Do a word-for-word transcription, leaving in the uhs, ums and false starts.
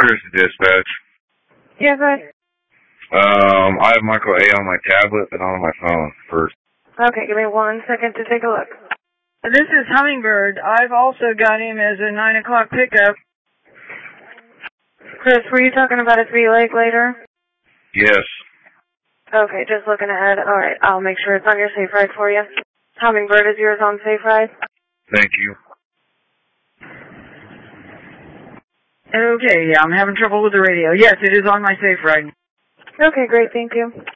Chris Dispatch. Yeah, go ahead. Um, I have Michael A on my tablet, but not on my phone first. Okay, give me one second to take a look. This is Hummingbird. I've also got him as a nine o'clock pickup. Chris, were you talking about a three lake later? Yes. Okay, just looking ahead. All right, I'll make sure it's on your safe ride for you. Hummingbird is yours on safe ride. Thank you. Okay, yeah, I'm having trouble with the radio. Yes, it is on my safe ride. Okay, great, thank you.